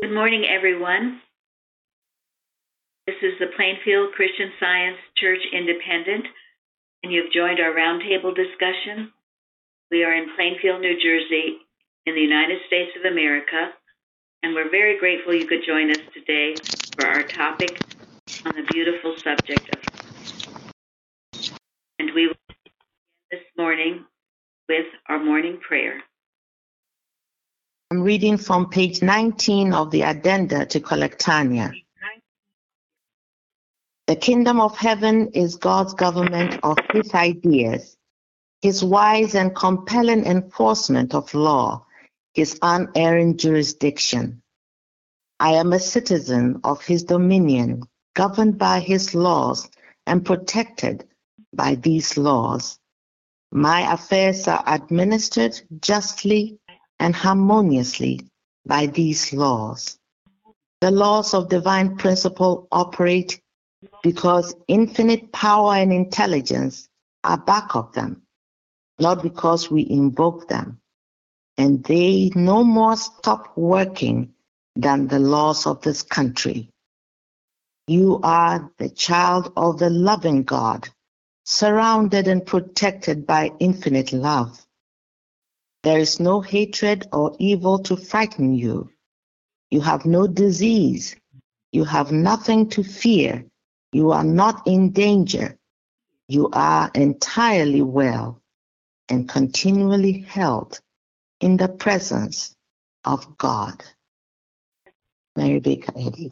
Good morning, everyone. This is the Plainfield Christian Science Church Independent, and you've joined our roundtable discussion. We are in Plainfield, New Jersey, in the United States of America, and we're very grateful you could join us today for our topic on the beautiful subject of. And we will begin this morning with our morning prayer. I'm reading from page 19 of the addenda to Collectania. The kingdom of heaven is God's government of his ideas, his wise and compelling enforcement of law, his unerring jurisdiction. I am a citizen of his dominion, governed by his laws and protected by these laws. My affairs are administered justly and harmoniously by these laws. The laws of divine principle operate because infinite power and intelligence are back of them, not because we invoke them. And they no more stop working than the laws of this country. You are the child of the loving God, surrounded and protected by infinite love. There is no hatred or evil to frighten you. You have no disease. You have nothing to fear. You are not in danger. You are entirely well and continually held in the presence of God. Mary Baker Eddy.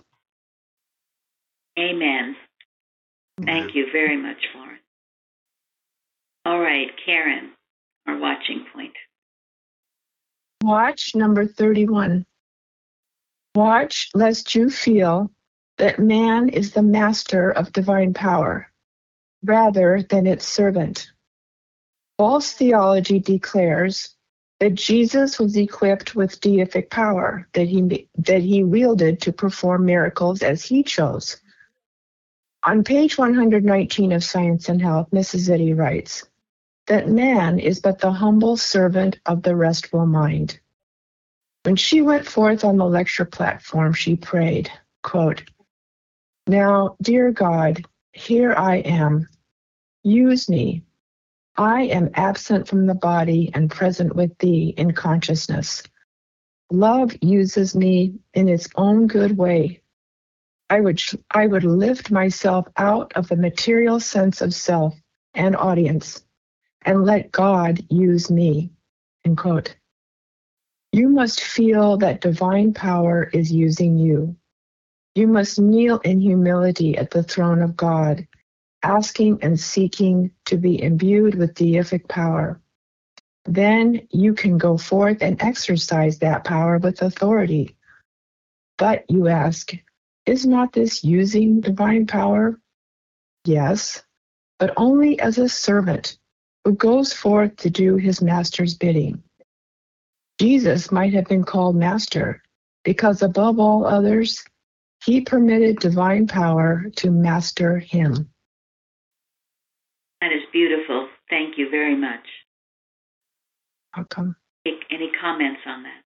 Amen. Thank you very much, Florence. All right, Karen, our watching point. Watch number 31. Watch lest you feel that man is the master of divine power, rather than its servant. False theology declares that Jesus was equipped with deific power, that he wielded to perform miracles as he chose. On page 119 of Science and Health, Mrs. Eddy writes that man is but the humble servant of the restful mind. When she went forth on the lecture platform, she prayed, quote, "Now, dear God, here I am. Use me. I am absent from the body and present with thee in consciousness. Love uses me in its own good way. I would lift myself out of the material sense of self and audience and let God use me." End quote. You must feel that divine power is using you. You must kneel in humility at the throne of God, asking and seeking to be imbued with deific power. Then you can go forth and exercise that power with authority. But you ask, is not this using divine power? Yes, but only as a servant who goes forth to do his master's bidding. Jesus might have been called master because above all others, he permitted divine power to master him. That is beautiful. Thank you very much. Welcome. Any comments on that?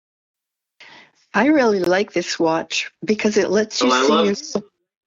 I really like this watch because it lets you see yourself.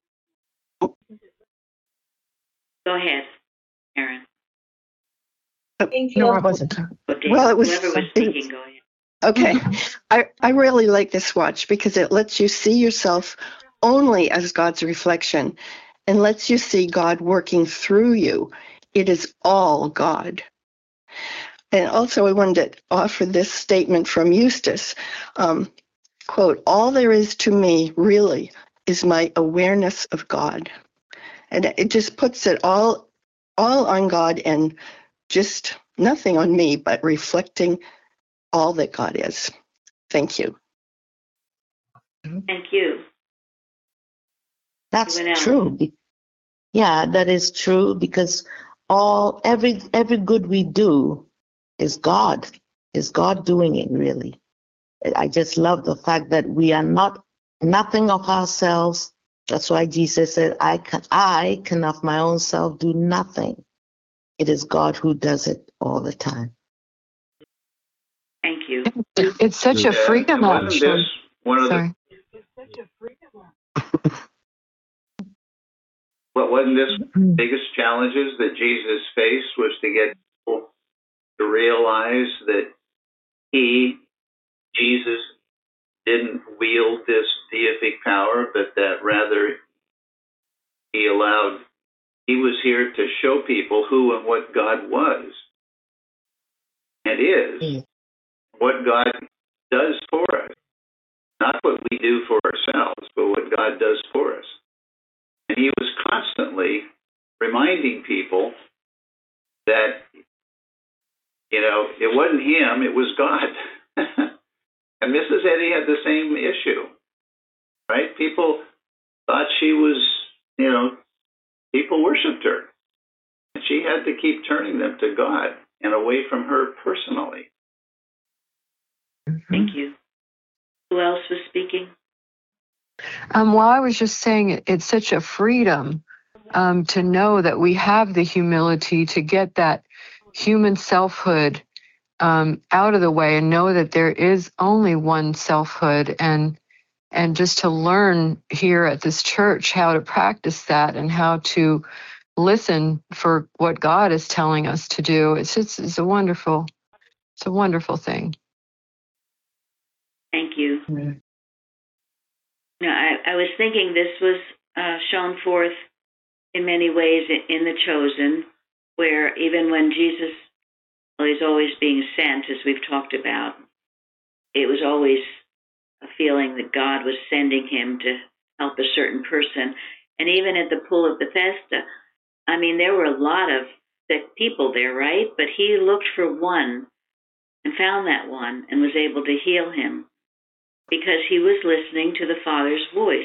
Go ahead, Aaron. No, I wasn't. Well, it was. Whoever was speaking, go ahead. Okay. I really like this watch because it lets you see yourself only as God's reflection and lets you see God working through you. It is all God. And also I wanted to offer this statement from Eustace. Quote, "All there is to me really is my awareness of God." And it just puts it all on God and just nothing on me, but reflecting all that God is. Thank you. Thank you. That's true. Yeah, that is true because every good we do is God doing it really. I just love the fact that we are nothing of ourselves. That's why Jesus said, I can of my own self do nothing. It is God who does it all the time. Thank you. It's such a freedom option. One of Sorry. What wasn't this one of the biggest challenges that Jesus faced was to get people to realize that Jesus, didn't wield this deific power, but that rather he was here to show people who and what God was and is, what God does for us. Not what we do for ourselves, but what God does for us. And he was constantly reminding people that, it wasn't him, it was God. And Mrs. Eddy had the same issue, right? People thought she was, people worshiped her. And she had to keep turning them to God and away from her personally. Thank you. Who else was speaking? Well, I was just saying it's such a freedom to know that we have the humility to get that human selfhood out of the way and know that there is only one selfhood, and just to learn here at this church how to practice that and how to listen for what God is telling us to do. It's a wonderful thing. Thank you. I was thinking this was shown forth in many ways in the Chosen, where even when Jesus is always being sent, as we've talked about, it was always a feeling that God was sending him to help a certain person. And even at the Pool of Bethesda, there were a lot of sick people there, right? But he looked for one and found that one and was able to heal him because he was listening to the Father's voice.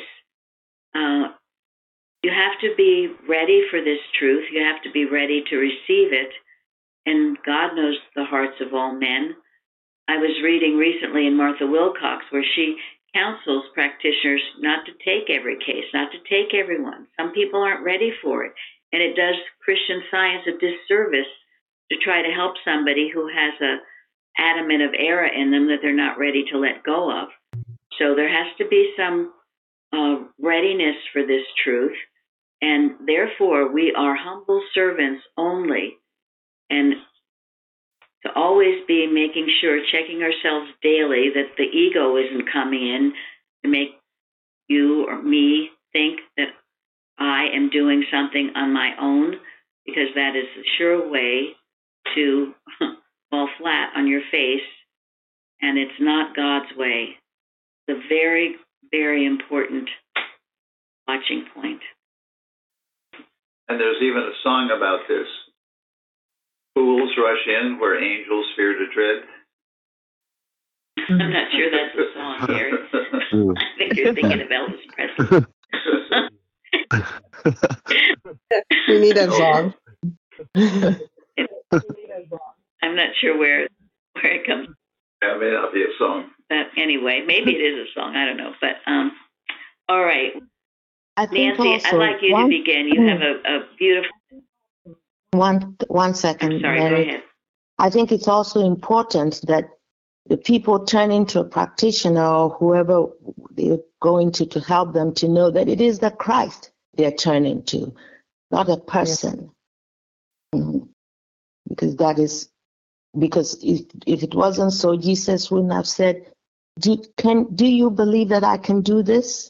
You have to be ready for this truth. You have to be ready to receive it. And God knows the hearts of all men. I was reading recently in Martha Wilcox where she counsels practitioners not to take every case, not to take everyone. Some people aren't ready for it. And it does Christian Science a disservice to try to help somebody who has a adamant of error in them that they're not ready to let go of. So there has to be some readiness for this truth. And therefore, we are humble servants only. And to always be making sure, checking ourselves daily, that the ego isn't coming in to make you or me think that I am doing something on my own, because that is a sure way to fall flat on your face, and it's not God's way. It's a very, very important watching point. And there's even a song about this. Fools rush in where angels fear to tread. I'm not sure that's the song, Gary. I think you're thinking of Elvis Presley. We need that song. I'm not sure where it comes from. That may not be a song. But anyway, maybe it is a song. I don't know. But all right. I think Nancy, also, I'd like you to begin. You have a beautiful... One second, I'm sorry, Mary. go ahead. I think it's also important that the people turning to a practitioner or whoever they're going to help them to know that it is the Christ they're turning to, not a person. Yes. Because if it wasn't so, Jesus wouldn't have said, do you believe that I can do this?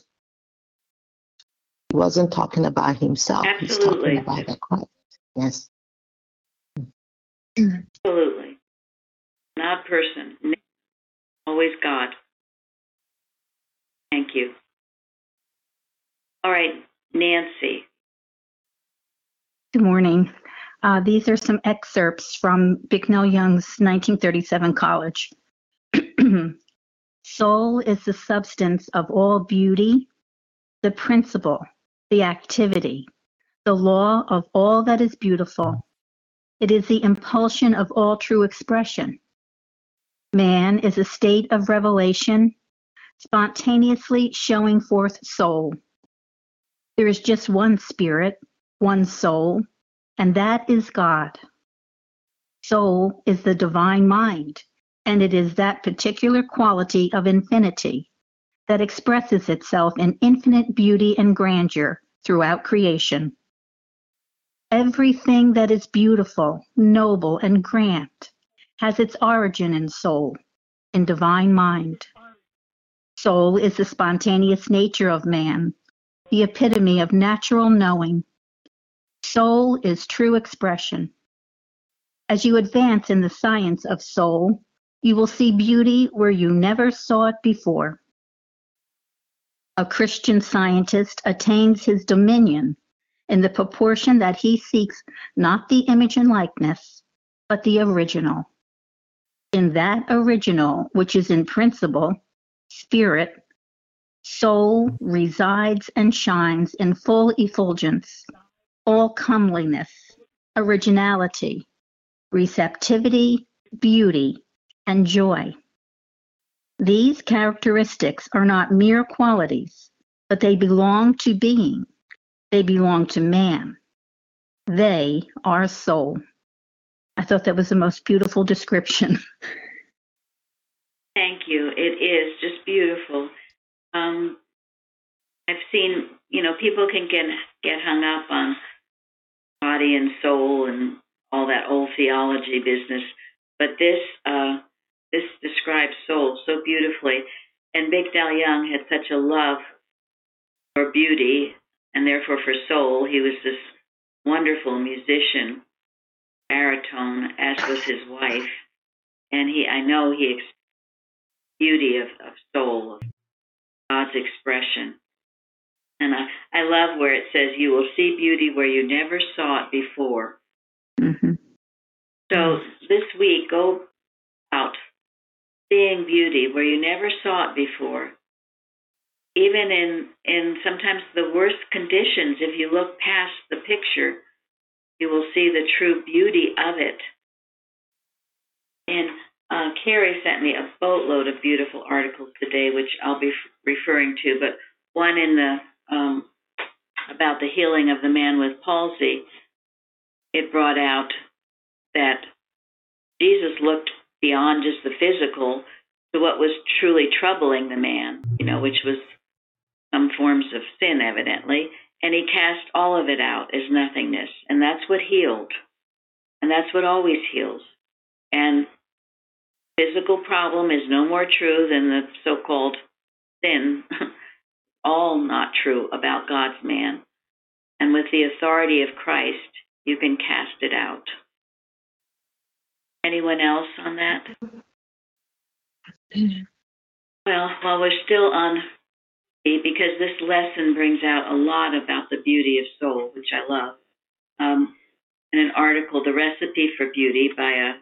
He wasn't talking about himself. Absolutely. He's talking about the Christ. Yes. Absolutely. Not person. Always God. Thank you. All right, Nancy. Good morning. These are some excerpts from Bicknell Young's 1937 College. Soul is the substance of all beauty, the principle, the activity, the law of all that is beautiful. It is the impulsion of all true expression. Man is a state of revelation, spontaneously showing forth soul. There is just one spirit, one soul, and that is God. Soul is the divine mind, and it is that particular quality of infinity that expresses itself in infinite beauty and grandeur throughout creation. Everything that is beautiful, noble, and grand has its origin in soul, in divine mind. Soul is the spontaneous nature of man, the epitome of natural knowing. Soul is true expression. As you advance in the science of soul, you will see beauty where you never saw it before. A Christian scientist attains his dominion in the proportion that he seeks not the image and likeness, but the original. In that original, which is in principle, spirit, soul resides and shines in full effulgence, all comeliness, originality, receptivity, beauty, and joy. These characteristics are not mere qualities, but they belong to being. They belong to man. They are soul. I thought that was the most beautiful description. Thank you. It is just beautiful. I've seen, people can get hung up on body and soul and all that old theology business, but this describes soul so beautifully. And Big Dal Young had such a love for beauty and therefore for soul. He was this wonderful musician, baritone, as was his wife, and I know he experienced beauty of soul, of God's expression. And I love where it says, you will see beauty where you never saw it before. Mm-hmm. So this week, go out seeing beauty where you never saw it before. Even in sometimes the worst conditions, if you look past the picture, you will see the true beauty of it. And Carrie sent me a boatload of beautiful articles today, which I'll be referring to, but one in the about the healing of the man with palsy. It brought out that Jesus looked beyond just the physical to what was truly troubling the man, which was some forms of sin, evidently, and he cast all of it out as nothingness, and that's what healed, and that's what always heals. And physical problem is no more true than the so-called sin, all not true about God's man. And with the authority of Christ, you can cast it out. Anyone else on that? Well, while we're still on, because this lesson brings out a lot about the beauty of soul, which I love, in an article, The Recipe for Beauty, by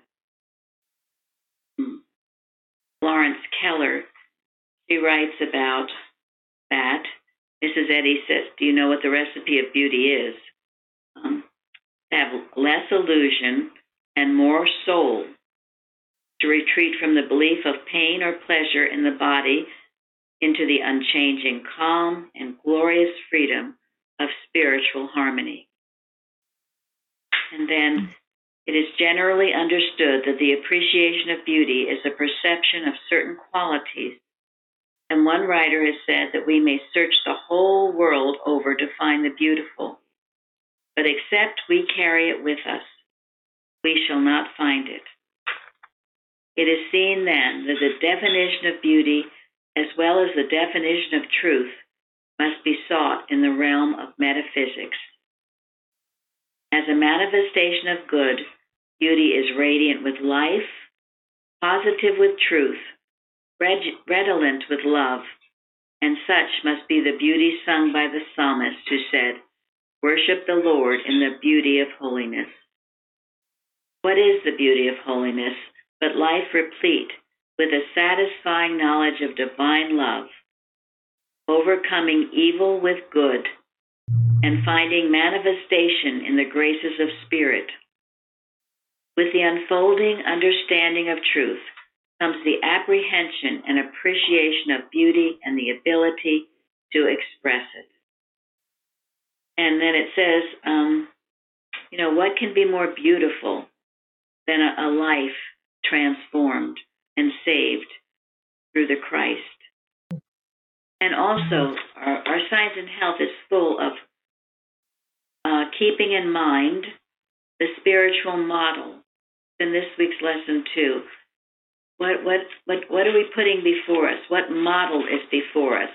Florence Keller, she writes about that. Mrs. Eddy says, do you know what the recipe of beauty is? To have less illusion and more soul, to retreat from the belief of pain or pleasure in the body into the unchanging calm and glorious freedom of spiritual harmony. And then it is generally understood that the appreciation of beauty is a perception of certain qualities. And one writer has said that we may search the whole world over to find the beautiful, but except we carry it with us, we shall not find it. It is seen then that the definition of beauty, as well as the definition of truth, must be sought in the realm of metaphysics. As a manifestation of good, beauty is radiant with life, positive with truth, redolent with love, and such must be the beauty sung by the psalmist who said, worship the Lord in the beauty of holiness. What is the beauty of holiness but life replete with a satisfying knowledge of divine love, overcoming evil with good, and finding manifestation in the graces of spirit? With the unfolding understanding of truth comes the apprehension and appreciation of beauty and the ability to express it. And then it says, what can be more beautiful than a life transformed and saved through the Christ? And also, our Science and Health is full of keeping in mind the spiritual model in this week's lesson too. What are we putting before us? What model is before us?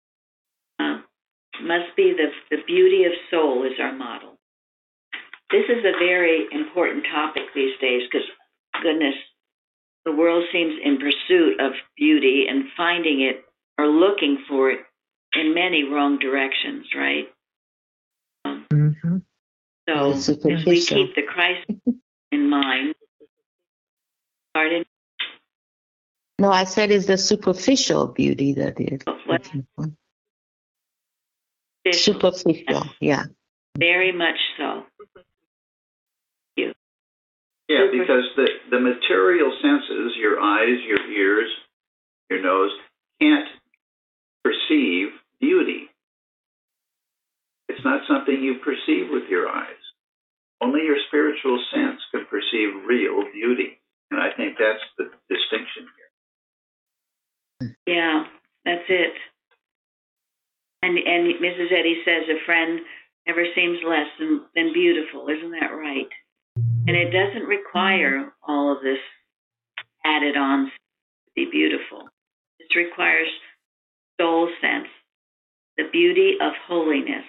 Must be the beauty of soul is our model. This is a very important topic these days because, goodness, the world seems in pursuit of beauty and finding it or looking for it in many wrong directions, right? Mm-hmm. So as we keep the Christ in mind, pardon? No, I said it's the superficial beauty that is. What? Superficial, yeah. Very much so. Yeah, because the material senses, your eyes, your ears, your nose, can't perceive beauty. It's not something you perceive with your eyes. Only your spiritual sense can perceive real beauty. And I think that's the distinction here. Yeah, that's it. And Mrs. Eddy says a friend never seems less than beautiful. Isn't that right? And it doesn't require all of this added on to be beautiful. It requires soul sense, the beauty of holiness.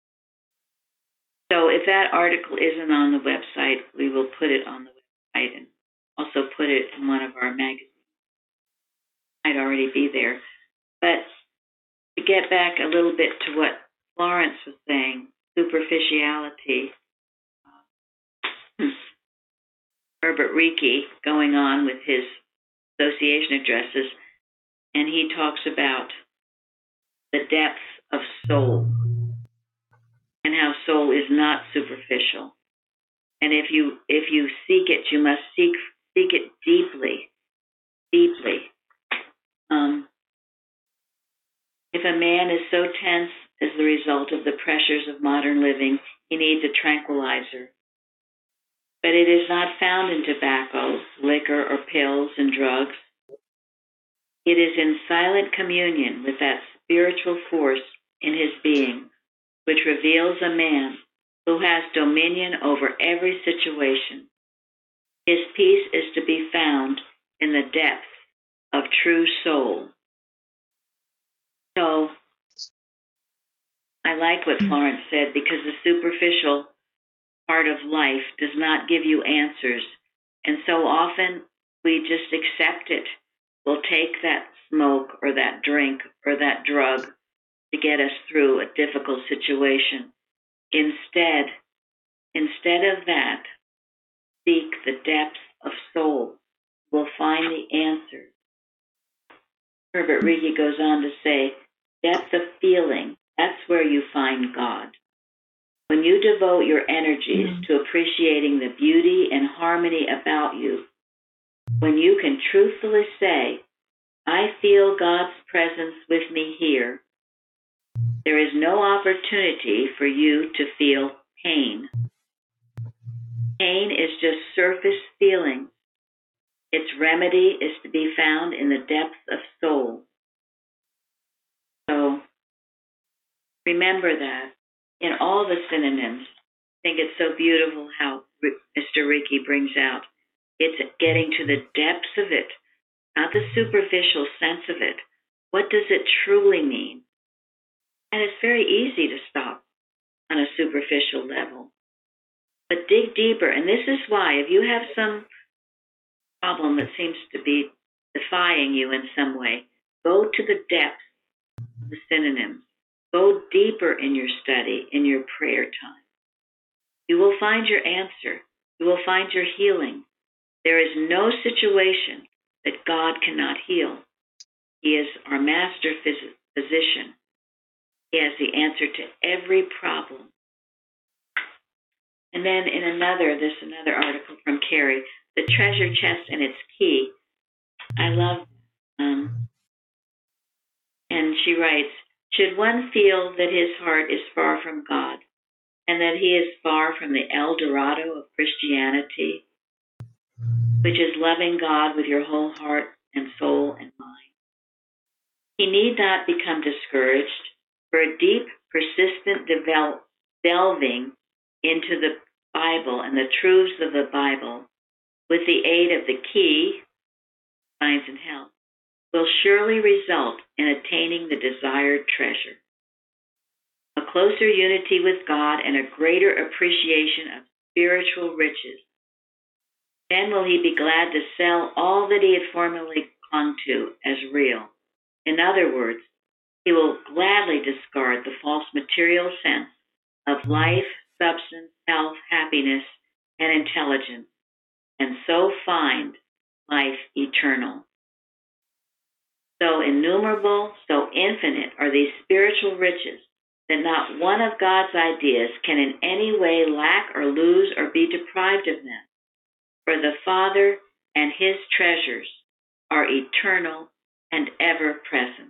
So if that article isn't on the website, we will put it on the website and also put it in one of our magazines. It might already be there. But to get back a little bit to what Florence was saying, superficiality, Herbert Rieke going on with his association addresses, and he talks about the depth of soul and how soul is not superficial. And if you seek it, you must seek it deeply. If a man is so tense as the result of the pressures of modern living, he needs a tranquilizer. But it is not found in tobacco, liquor, or pills and drugs. It is in silent communion with that spiritual force in his being, which reveals a man who has dominion over every situation. His peace is to be found in the depth of true soul. So, I like what Florence said, because the superficial part of life does not give you answers. And so often we just accept it. We'll take that smoke or that drink or that drug to get us through a difficult situation. Instead of that, seek the depth of soul. We'll find the answer. Herbert Rieke goes on to say, depth of feeling, that's where you find God. When you devote your energies to appreciating the beauty and harmony about you, when you can truthfully say, I feel God's presence with me here, there is no opportunity for you to feel pain. Pain is just surface feeling. Its remedy is to be found in the depths of soul. So, remember that. In all the synonyms, I think it's so beautiful how Mr. Rieke brings out. It's getting to the depths of it, not the superficial sense of it. What does it truly mean? And it's very easy to stop on a superficial level. But dig deeper, and this is why, if you have some problem that seems to be defying you in some way, go to the depths of the synonyms. Go deeper in your study, in your prayer time. You will find your answer. You will find your healing. There is no situation that God cannot heal. He is our master physician. He has the answer to every problem. And then in another article from Carrie, the treasure chest and its key. I love, and she writes, should one feel that his heart is far from God and that he is far from the El Dorado of Christianity, which is loving God with your whole heart and soul and mind, he need not become discouraged, for a deep, persistent delving into the Bible and the truths of the Bible with the aid of the key, science and health, will surely result in attaining the desired treasure. A closer unity with God and a greater appreciation of spiritual riches. Then will he be glad to sell all that he had formerly clung to as real. In other words, he will gladly discard the false material sense of life, substance, health, happiness, and intelligence, and so find life eternal. So innumerable, so infinite are these spiritual riches that not one of God's ideas can in any way lack or lose or be deprived of them. For the Father and his treasures are eternal and ever present.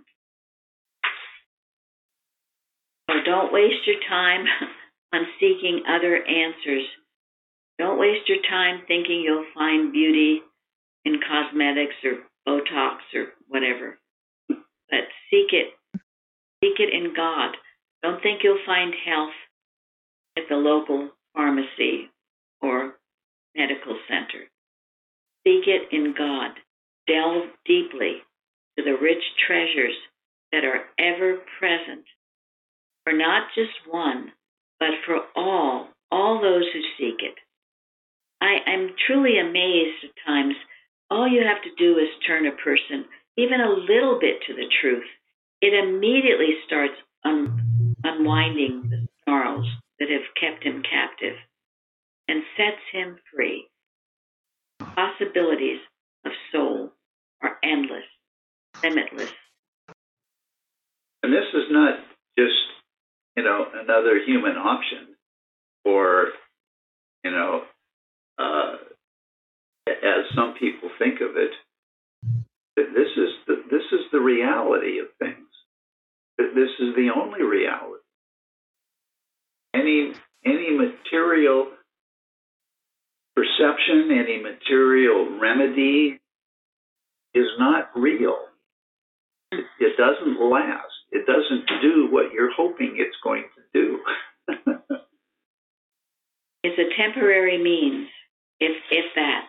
So don't waste your time on seeking other answers. Don't waste your time thinking you'll find beauty in cosmetics or Botox or whatever. But seek it in God. Don't think you'll find health at the local pharmacy or medical center. Seek it in God. Delve deeply to the rich treasures that are ever present for not just one, but for all those who seek it. I'm truly amazed at times. All you have to do is turn a person even a little bit to the truth. It immediately starts unwinding the snarls that have kept him captive and sets him free. Possibilities of soul are endless, limitless. And this is not just, another human option, or, as some people think of it. This is the reality of things. This is the only reality. Any material perception, any material remedy is not real. It doesn't last. It doesn't do what you're hoping it's going to do. It's a temporary means, if that.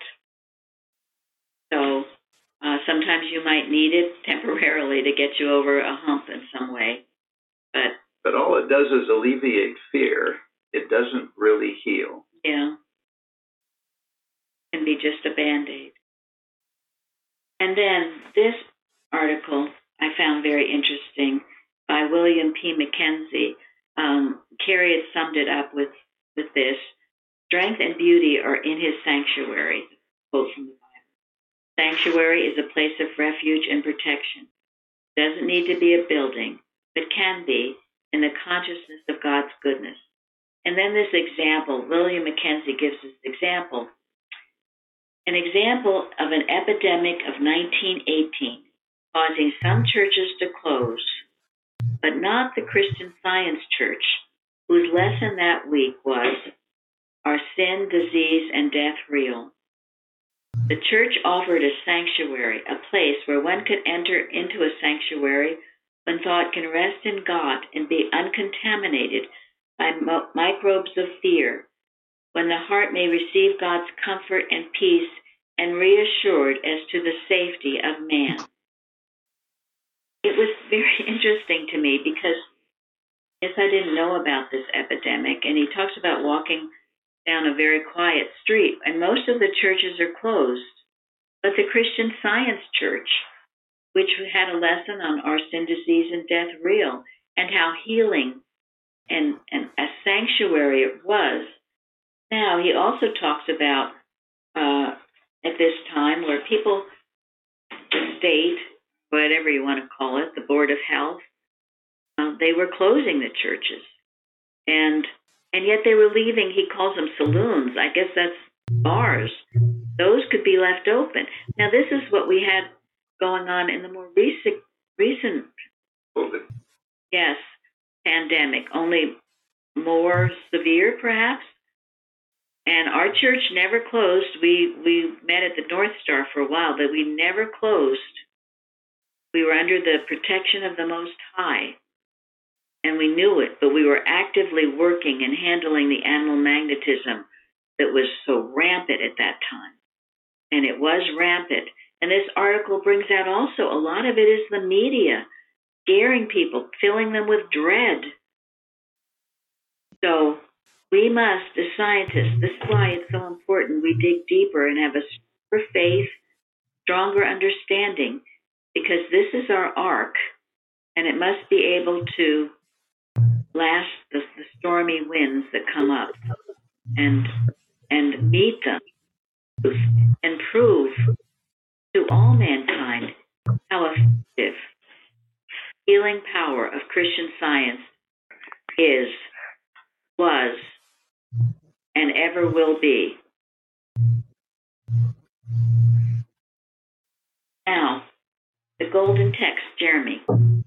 So sometimes you might need it temporarily to get you over a hump in some way. But all it does is alleviate fear. It doesn't really heal. Yeah. It can be just a Band-Aid. And then this article I found very interesting by William P. Mackenzie. Carrie had summed it up with this. Strength and beauty are in his sanctuary. Quote from the Bible. Sanctuary is a place of refuge and protection. It doesn't need to be a building, but can be in the consciousness of God's goodness. And then this example, William Mackenzie gives this example. An example of an epidemic of 1918 causing some churches to close, but not the Christian Science Church, whose lesson that week was, "Are sin, disease, and death real?" The church offered a sanctuary, a place where one could enter into a sanctuary when thought can rest in God and be uncontaminated by microbes of fear, when the heart may receive God's comfort and peace and reassured as to the safety of man. It was very interesting to me because, yes, I didn't know about this epidemic, and he talks about walking down a very quiet street, and most of the churches are closed. But the Christian Science Church, which had a lesson on are sin, disease, and death real, and how healing and a sanctuary it was. Now, he also talks about at this time where people, the state, whatever you want to call it, the Board of Health, they were closing the churches. And yet they were leaving, he calls them saloons. I guess that's bars. Those could be left open. Now, this is what we had going on in the more recent COVID. Yes, pandemic, only more severe, perhaps. And our church never closed. We met at the North Star for a while, but we never closed. We were under the protection of the Most High. and we knew it, but we were actively working and handling the animal magnetism that was so rampant at that time. And it was rampant. And this article brings out also a lot of it is the media scaring people, filling them with dread. So we must, as scientists, this is why it's so important we dig deeper and have a stronger faith, stronger understanding, because this is our ark, and it must be able to last the stormy winds that come up and meet them and prove to all mankind how effective healing power of Christian Science is, was, and ever will be. Now, the golden text, Jeremy.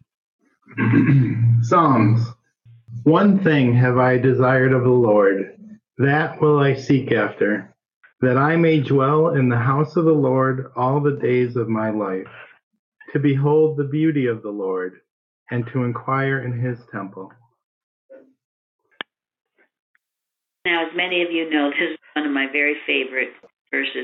Psalms. One thing have I desired of the Lord, that will I seek after, that I may dwell in the house of the Lord all the days of my life, to behold the beauty of the Lord, and to inquire in his temple. Now, as many of you know, this is one of my very favorite verses.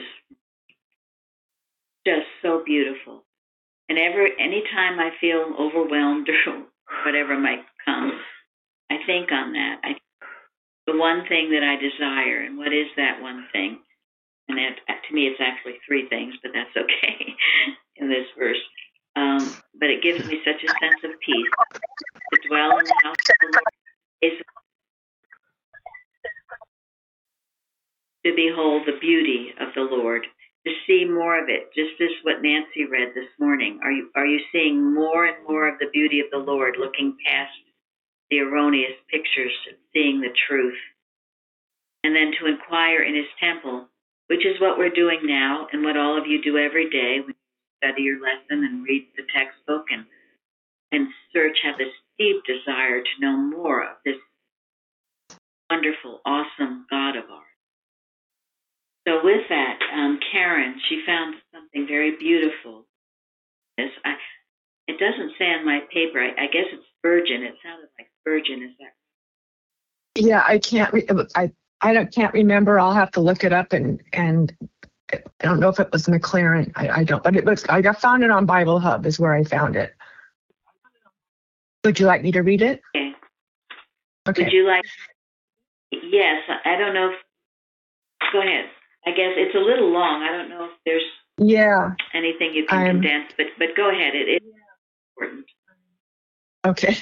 Just so beautiful. And anytime I feel overwhelmed or whatever might come, I think on that. The one thing that I desire, and what is that one thing? And that, to me, it's actually three things, but that's okay in this verse. But it gives me such a sense of peace. To dwell in the house of the Lord is to behold the beauty of the Lord, to see more of it, just as what Nancy read this morning. Are you seeing more and more of the beauty of the Lord, looking past the erroneous pictures, seeing the truth? And then to inquire in his temple, which is what we're doing now and what all of you do every day when you study your lesson and read the textbook and search, have this deep desire to know more of this wonderful, awesome God of ours. So with that, Karen, she found something very beautiful. It doesn't say on my paper. I guess it's Spurgeon. It sounded like Spurgeon. Is that? Yeah, I can't remember. I'll have to look it up, and I don't know if it was McLaren. I don't, but it was. I found it on Bible Hub is where I found it. Would you like me to read it? Okay. Okay. Would you like? Yes. I don't know. Go ahead. I guess it's a little long. I don't know if there's anything you can condense, but go ahead. It is important. Okay.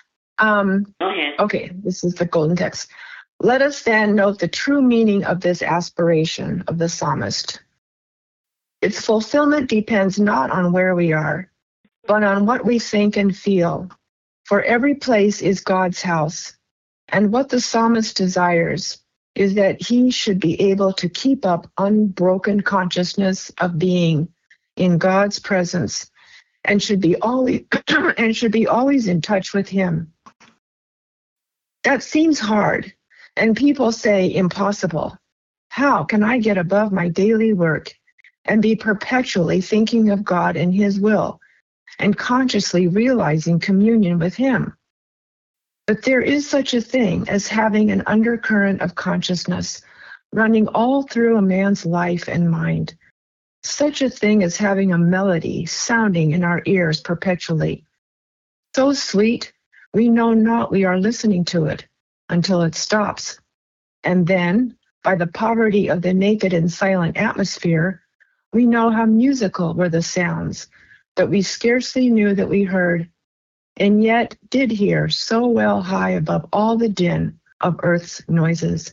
Go ahead. Okay, this is the golden text. Let us then note the true meaning of this aspiration of the psalmist. Its fulfillment depends not on where we are, but on what we think and feel. For every place is God's house, and what the psalmist desires is that he should be able to keep up unbroken consciousness of being in God's presence and should be always in touch with him. That seems hard, and people say impossible. How can I get above my daily work and be perpetually thinking of God and his will and consciously realizing communion with him? But there is such a thing as having an undercurrent of consciousness running all through a man's life and mind. Such a thing as having a melody sounding in our ears perpetually. So sweet, we know not we are listening to it until it stops. And then, by the poverty of the naked and silent atmosphere, we know how musical were the sounds that we scarcely knew that we heard, and yet did hear so well high above all the din of earth's noises.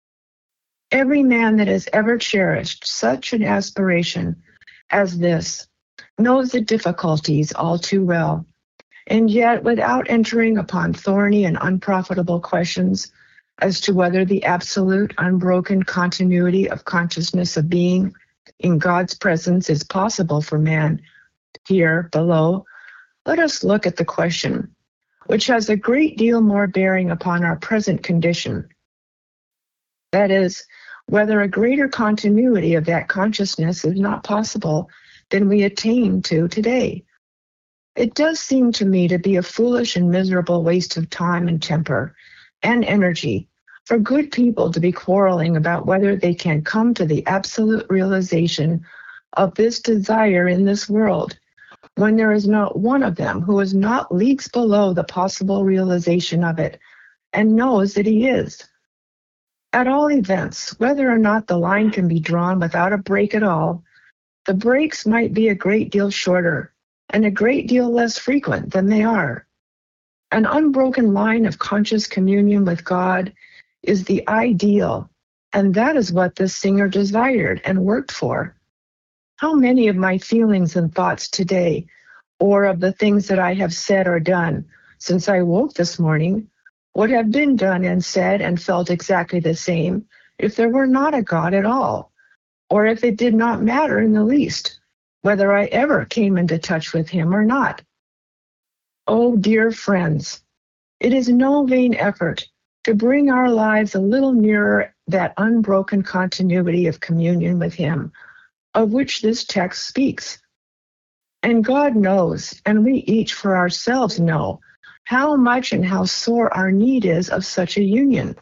Every man that has ever cherished such an aspiration as this knows the difficulties all too well, and yet without entering upon thorny and unprofitable questions as to whether the absolute unbroken continuity of consciousness of being in God's presence is possible for man here below, let us look at the question, which has a great deal more bearing upon our present condition. That is, whether a greater continuity of that consciousness is not possible than we attain to today. It does seem to me to be a foolish and miserable waste of time and temper and energy for good people to be quarreling about whether they can come to the absolute realization of this desire in this world, when there is not one of them who is not leagues below the possible realization of it and knows that he is. At all events, whether or not the line can be drawn without a break at all, the breaks might be a great deal shorter and a great deal less frequent than they are. An unbroken line of conscious communion with God is the ideal, and that is what this singer desired and worked for. How many of my feelings and thoughts today, or of the things that I have said or done since I woke this morning, would have been done and said and felt exactly the same if there were not a God at all, or if it did not matter in the least whether I ever came into touch with him or not. Oh, dear friends, it is no vain effort to bring our lives a little nearer that unbroken continuity of communion with him, of which this text speaks. And God knows, and we each for ourselves know, how much and how sore our need is of such a union.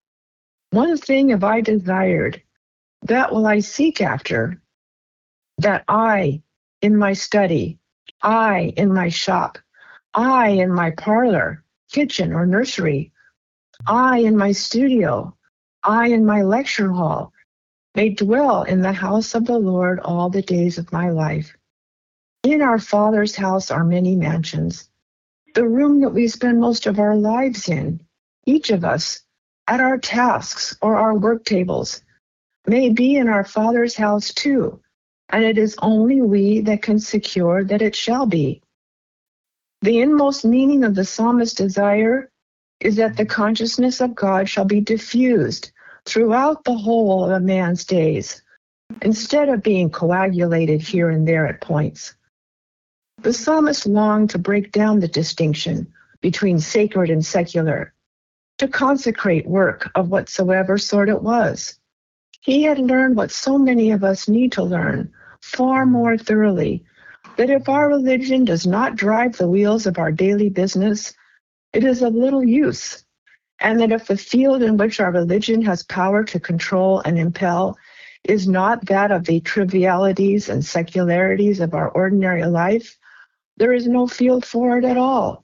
One thing have I desired, that will I seek after, that I in my study, I in my shop, I in my parlor, kitchen, or nursery, I in my studio, I in my lecture hall, may dwell in the house of the Lord all the days of my life. In our Father's house are many mansions, the room that we spend most of our lives in, each of us, at our tasks or our work tables, may be in our Father's house too, and it is only we that can secure that it shall be. The inmost meaning of the psalmist's desire is that the consciousness of God shall be diffused throughout the whole of a man's days, instead of being coagulated here and there at points. The psalmist longed to break down the distinction between sacred and secular, to consecrate work of whatsoever sort it was. He had learned what so many of us need to learn far more thoroughly, that if our religion does not drive the wheels of our daily business, it is of little use, and that if the field in which our religion has power to control and impel is not that of the trivialities and secularities of our ordinary life, there is no field for it at all.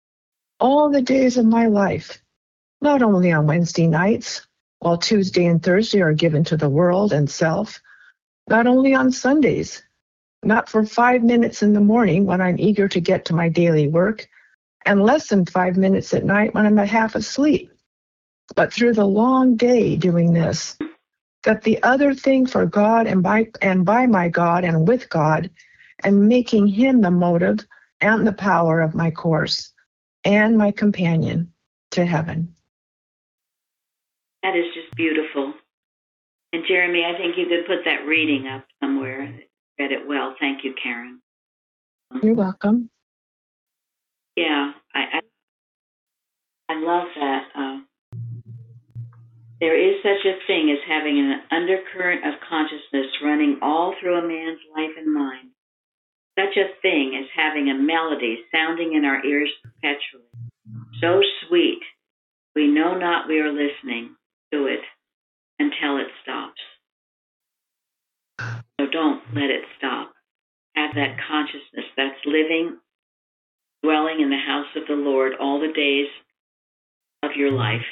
All the days of my life, not only on Wednesday nights, while Tuesday and Thursday are given to the world and self, not only on Sundays, not for 5 minutes in the morning when I'm eager to get to my daily work, and less than 5 minutes at night when I'm half asleep, but through the long day doing this, that the other thing for God and by my God and with God, and making him the motive and the power of my course and my companion to heaven. That is just beautiful. And Jeremy, I think you could put that reading up somewhere. Read it well. Thank you, Karen. You're welcome. Yeah, I love that. There is such a thing as having an undercurrent of consciousness running all through a man's life and mind. Such a thing as having a melody sounding in our ears perpetually. So sweet, we know not we are listening to it until it stops. So don't let it stop. Have that consciousness that's living, dwelling in the house of the Lord all the days of your life.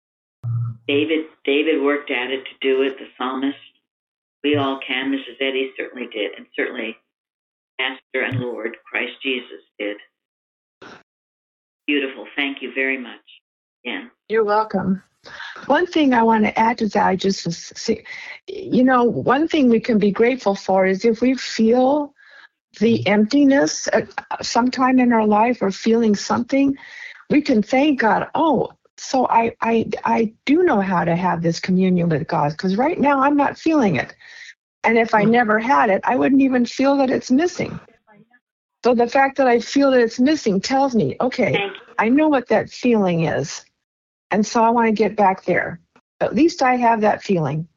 David worked at it to do it, the psalmist. We all can. Mrs. Eddy certainly did, and certainly Master and Lord Christ Jesus did. Beautiful. Thank you very much. Yeah. You're welcome. One thing I want to add to that, one thing we can be grateful for is if we feel the emptiness sometime in our life or feeling something, we can thank God. Oh, so I do know how to have this communion with God, because right now I'm not feeling it. And if I never had it, I wouldn't even feel that it's missing. So the fact that I feel that it's missing tells me, okay, I know what that feeling is. And so I want to get back there. At least I have that feeling.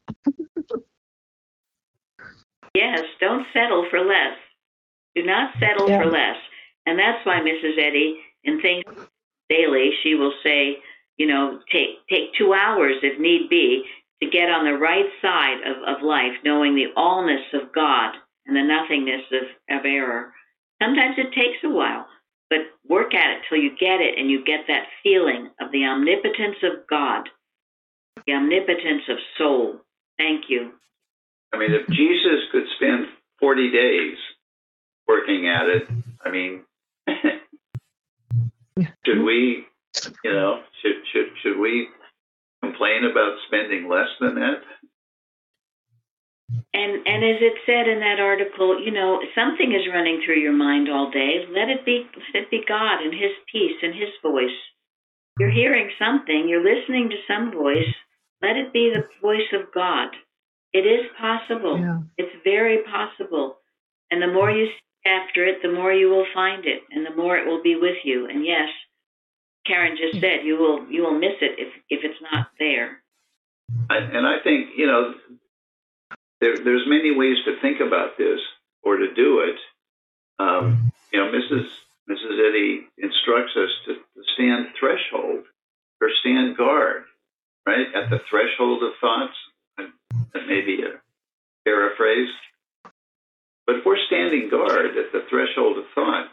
Yes, don't settle for less. Do not settle for less. And that's why Mrs. Eddy, in Things Daily, she will say, take 2 hours if need be to get on the right side of life, knowing the allness of God and the nothingness of error. Sometimes it takes a while, but work at it till you get it and you get that feeling of the omnipotence of God, the omnipotence of soul. Thank you. I mean, if Jesus could spend 40 days working at it, I mean, should we, should we complain about spending less than that? And as it said in that article, something is running through your mind all day. Let it be God and His peace and His voice. You're hearing something. You're listening to some voice. Let it be the voice of God. It is possible. Yeah. It's very possible. And the more you seek after it, the more you will find it, and the more it will be with you. And yes, Karen just said you will miss it if it's not there. And I think there's many ways to think about this or to do it. Mrs. Eddy instructs us to stand threshold or stand guard, right? At the threshold of thoughts. That may be a paraphrase. But if we're standing guard at the threshold of thought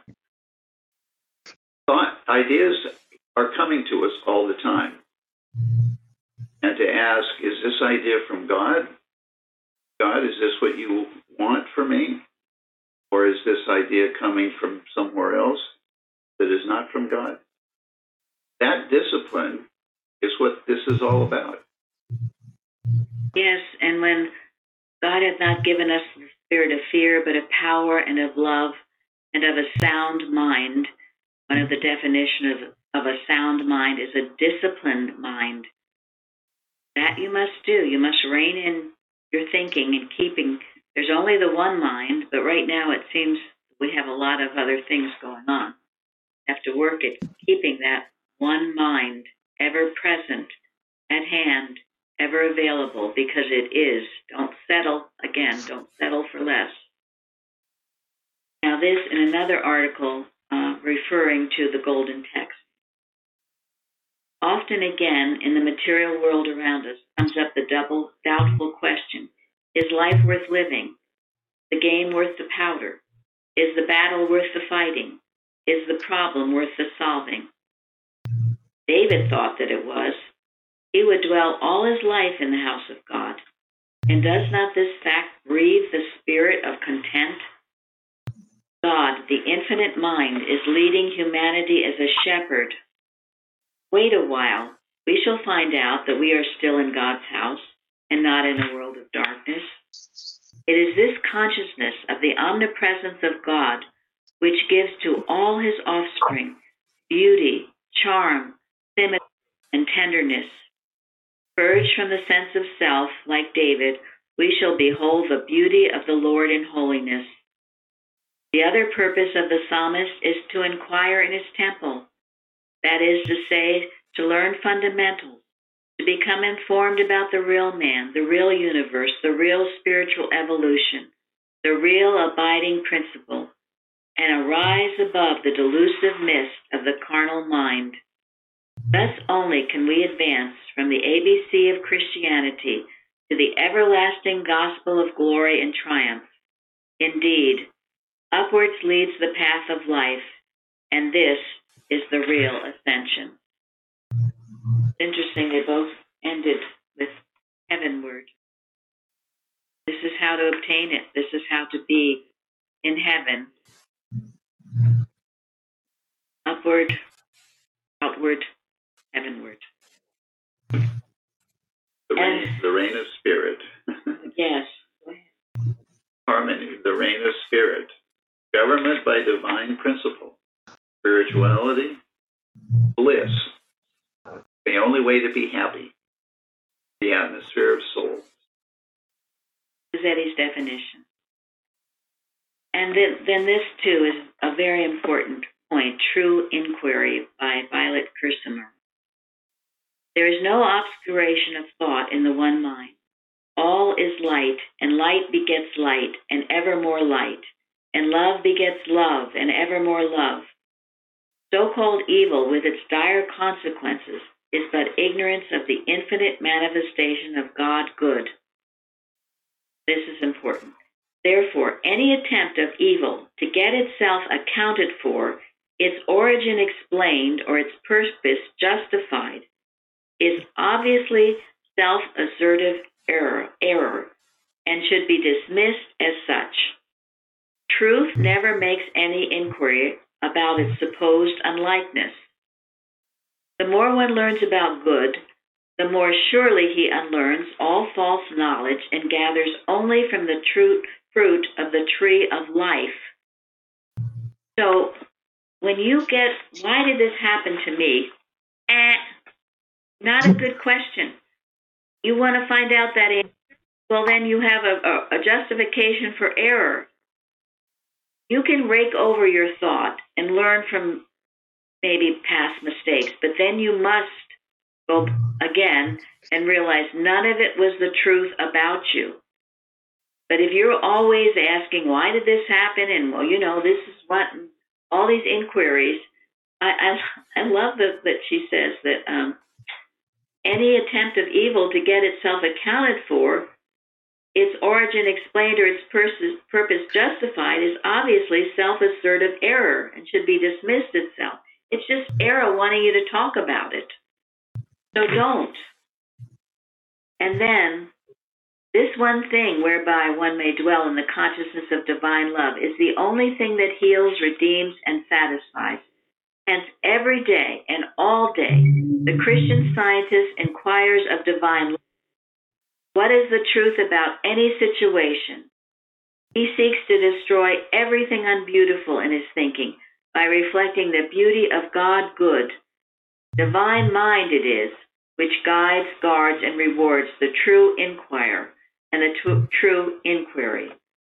ideas are coming to us all the time. And to ask, is this idea from God? God, is this what you want for me? Or is this idea coming from somewhere else that is not from God? That discipline is what this is all about. Yes, and when God hath not given us the spirit of fear, but of power and of love and of a sound mind, one of the definitions of a sound mind is a disciplined mind. That you must do. You must rein in your thinking and keeping. There's only the one mind, but right now it seems we have a lot of other things going on. You have to work at keeping that one mind ever present, at hand, ever available, because it is. Don't settle for less. Now this in another article referring to the golden text. Often again in the material world around us comes up the double doubtful question, is life worth living? The game worth the powder? Is the battle worth the fighting? Is the problem worth the solving? David thought that it was. He would dwell all his life in the house of God. And does not this fact breathe the spirit of content? God, the infinite mind, is leading humanity as a shepherd. Wait a while. We shall find out that we are still in God's house and not in a world of darkness. It is this consciousness of the omnipresence of God which gives to all his offspring beauty, charm, symmetry, and tenderness. Purged from the sense of self, like David, we shall behold the beauty of the Lord in holiness. The other purpose of the psalmist is to inquire in his temple. That is to say, to learn fundamentals, to become informed about the real man, the real universe, the real spiritual evolution, the real abiding principle, and arise above the delusive mist of the carnal mind. Thus only can we advance from the ABC of Christianity to the everlasting gospel of glory and triumph. Indeed, upwards leads the path of life, and this is the real ascension. Interesting, they both ended with heavenward. This is how to obtain it. This is how to be in heaven. Upward, outward, heavenward. The reign of spirit. Yes. Harmony, the reign of spirit. Government by divine principle. Spirituality, bliss. The only way to be happy. The atmosphere of soul. Is Eddie's definition. And then this too is a very important point, True Inquiry by Violet Kersimer. There is no obscuration of thought in the one mind. All is light, and light begets light, and ever more light, and love begets love, and ever more love. So-called evil, with its dire consequences, is but ignorance of the infinite manifestation of God good. This is important. Therefore, any attempt of evil to get itself accounted for, its origin explained, or its purpose justified, is obviously self-assertive error and should be dismissed as such. Truth never makes any inquiry about its supposed unlikeness. The more one learns about good, the more surely he unlearns all false knowledge and gathers only from the true fruit of the tree of life. So when you get, why did this happen to me? Not a good question. You want to find out that answer? Well, then you have a justification for error. You can rake over your thought and learn from maybe past mistakes, but then you must go again and realize none of it was the truth about you. But if you're always asking, why did this happen? And, well, this is what, all these inquiries, I love that she says that any attempt of evil to get itself accounted for, its origin explained, or its purpose justified, is obviously self-assertive error and should be dismissed itself. It's just error wanting you to talk about it. So don't. And then, this one thing whereby one may dwell in the consciousness of divine love is the only thing that heals, redeems, and satisfies. Hence, every day and all day, the Christian scientist inquires of divine love. What is the truth about any situation? He seeks to destroy everything unbeautiful in his thinking by reflecting the beauty of God good. Divine mind it is, which guides, guards, and rewards the true inquirer and the true inquiry.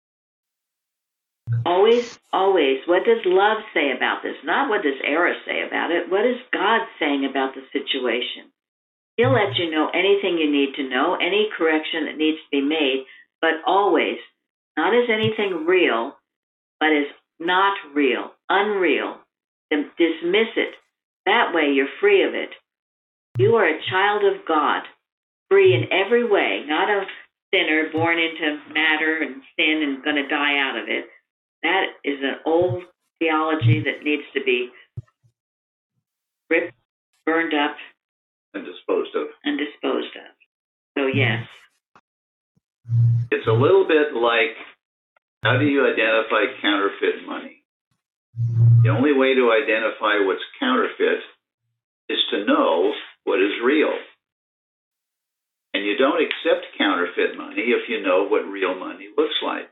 Always, always, what does love say about this? Not what does error say about it. What is God saying about the situation? He'll let you know anything you need to know, any correction that needs to be made, but always, not as anything real, but as not real, unreal. Then dismiss it. That way you're free of it. You are a child of God, free in every way, not a sinner born into matter and sin and going to die out of it. That is an old theology that needs to be ripped, burned up, and disposed of. So yes. It's a little bit like, how do you identify counterfeit money? The only way to identify what's counterfeit is to know what is real. And you don't accept counterfeit money if you know what real money looks like.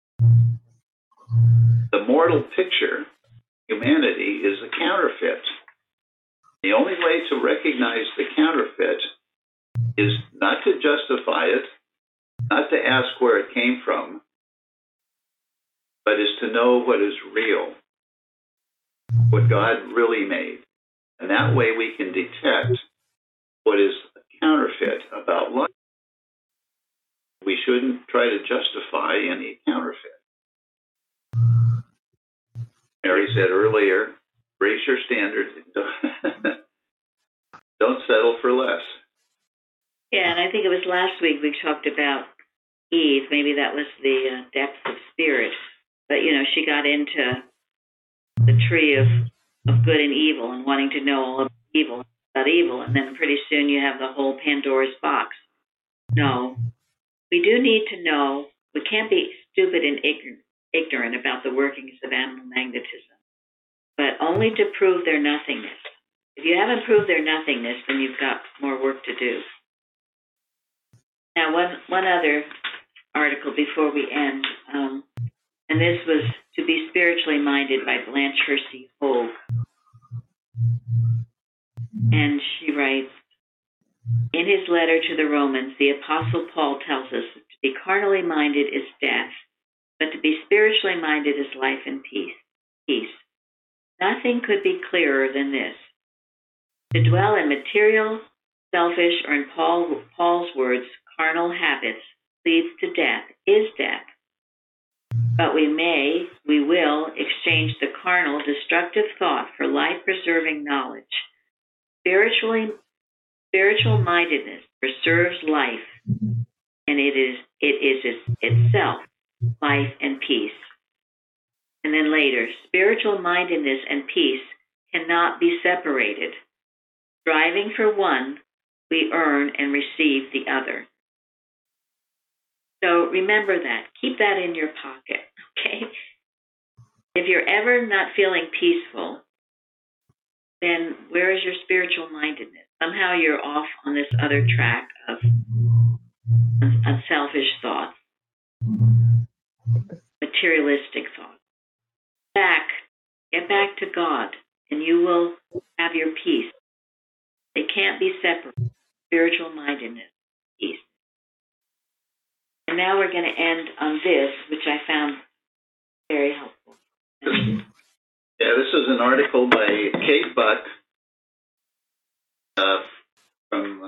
The mortal picture, humanity, is a counterfeit. The only way to recognize the counterfeit is not to justify it, not to ask where it came from, but is to know what is real, what God really made. And that way we can detect what is counterfeit about life. We shouldn't try to justify any counterfeit. Mary said earlier, raise your standards. Don't settle for less. Yeah, and I think it was last week we talked about Eve. Maybe that was the depth of spirit. But, she got into the tree of good and evil and wanting to know all about evil. And then pretty soon you have the whole Pandora's box. No, we do need to know. We can't be stupid and ignorant about the workings of animal magnetism, but only to prove their nothingness. If you haven't proved their nothingness, then you've got more work to do. Now, one other article before we end, and this was To Be Spiritually Minded by Blanche Hersey Hogue. And she writes, in his letter to the Romans, the Apostle Paul tells us that to be carnally minded is death, but to be spiritually minded is life and peace. Nothing could be clearer than this. To dwell in material, selfish, or in Paul's words, carnal habits leads to death, is death. But we will exchange the carnal, destructive thought for life-preserving knowledge. Spiritual mindedness preserves life, and it is itself life and peace. And then later, spiritual mindedness and peace cannot be separated. Striving for one, we earn and receive the other. So remember that. Keep that in your pocket, okay? If you're ever not feeling peaceful, then where is your spiritual mindedness? Somehow you're off on this other track of unselfish thoughts, materialistic thoughts. Get back to God, and you will have your peace. They can't be separate. Spiritual mindedness, peace. And now we're going to end on this, which I found very helpful. Yeah, this is an article by Kate Buck from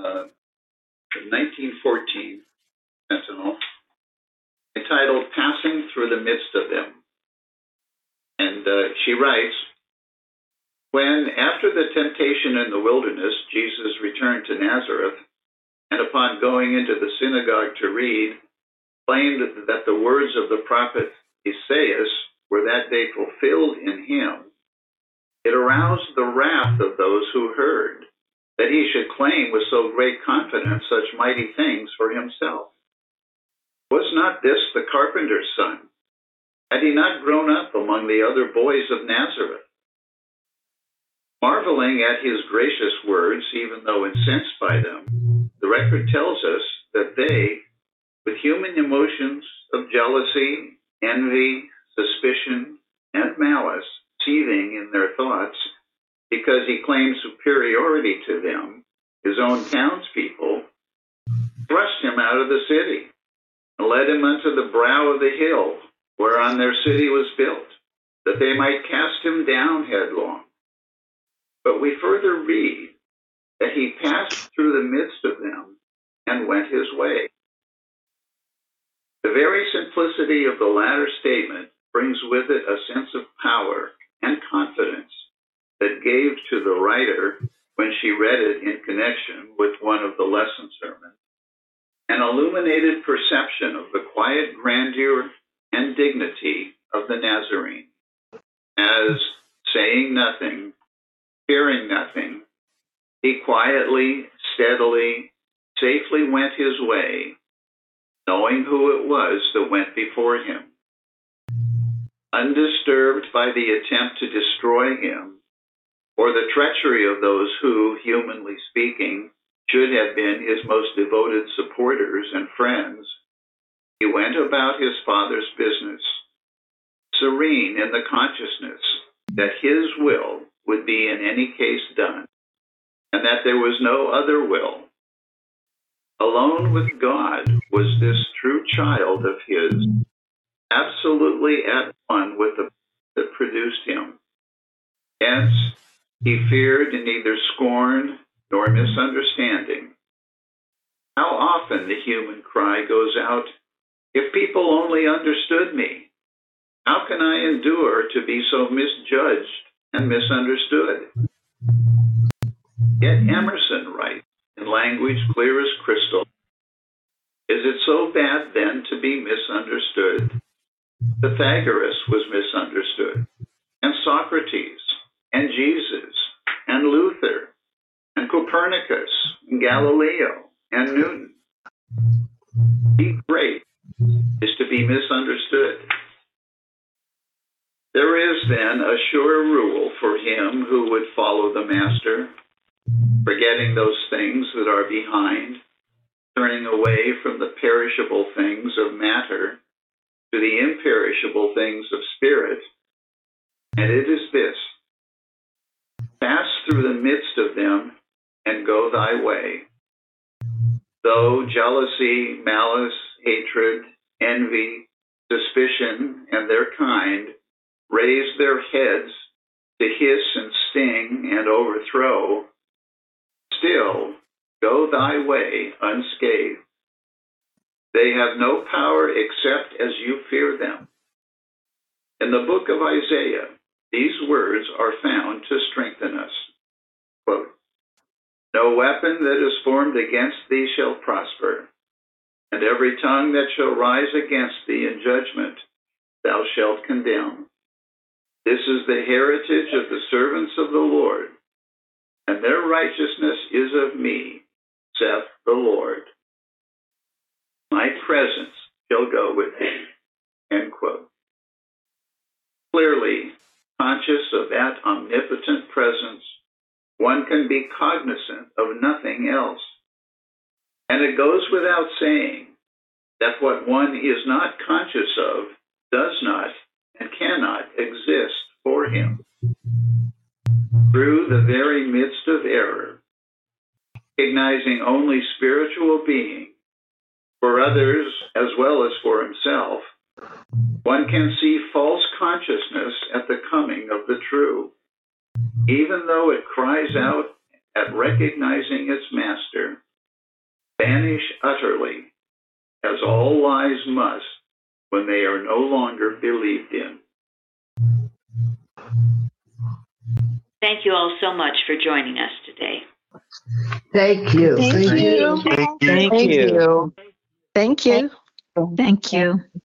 1914, Sentinel, entitled Passing Through the Midst of Them. And she writes, when, after the temptation in the wilderness, Jesus returned to Nazareth, and upon going into the synagogue to read, claimed that the words of the prophet Isaiah were that day fulfilled in him, it aroused the wrath of those who heard, that he should claim with so great confidence such mighty things for himself. Was not this the carpenter's son? Had he not grown up among the other boys of Nazareth? Marveling at his gracious words, even though incensed by them, the record tells us that they, with human emotions of jealousy, envy, suspicion, and malice seething in their thoughts, because he claimed superiority to them, his own townspeople, thrust him out of the city and led him unto the brow of the hill whereon their city was built, that they might cast him down headlong. But we further read that he passed through the midst of them and went his way. The very simplicity of the latter statement brings with it a sense of power and confidence that gave to the writer, when she read it in connection with one of the lesson sermons, an illuminated perception of the quiet grandeur and dignity of the Nazarene, as, saying nothing, fearing nothing, he quietly, steadily, safely went his way, knowing who it was that went before him. Undisturbed by the attempt to destroy him, or the treachery of those who, humanly speaking, should have been his most devoted supporters and friends, he went about his Father's business, serene in the consciousness that his will would be in any case done, and that there was no other will. Alone with God was this true child of his, absolutely at one with the that produced him. Hence, he feared neither scorn nor misunderstanding. How often the human cry goes out, if people only understood me, how can I endure to be so misjudged and misunderstood? Yet Emerson writes, in language clear as crystal, is it so bad then to be misunderstood? Pythagoras was misunderstood, and Socrates, and Jesus, and Luther, and Copernicus, and Galileo, and Newton. Be great is to be misunderstood. There is then a sure rule for him who would follow the Master, forgetting those things that are behind, turning away from the perishable things of matter to the imperishable things of spirit, and it is this: pass through the midst of them and go thy way. Though jealousy, malice, hatred, envy, suspicion, and their kind raise their heads to hiss and sting and overthrow, still go thy way unscathed. They have no power except as you fear them, In the book of Isaiah, these words are found to strengthen us. Quote, "No weapon that is formed against thee shall prosper, and every tongue that shall rise against thee in judgment thou shalt condemn. This is the heritage of the servants of the Lord, and their righteousness is of me, saith the Lord. My presence shall go with thee." End quote. Clearly, conscious of that omnipotent presence, one can be cognizant of nothing else. And it goes without saying that what one is not conscious of does not and cannot exist for him. Through the very midst of error, recognizing only spiritual being, for others as well as for himself, one can see false consciousness at the coming of the true, even though it cries out at recognizing its master, vanish utterly, as all lies must when they are no longer believed in. Thank you all so much for joining us today. Thank you. Thank you. Thank you. Thank you.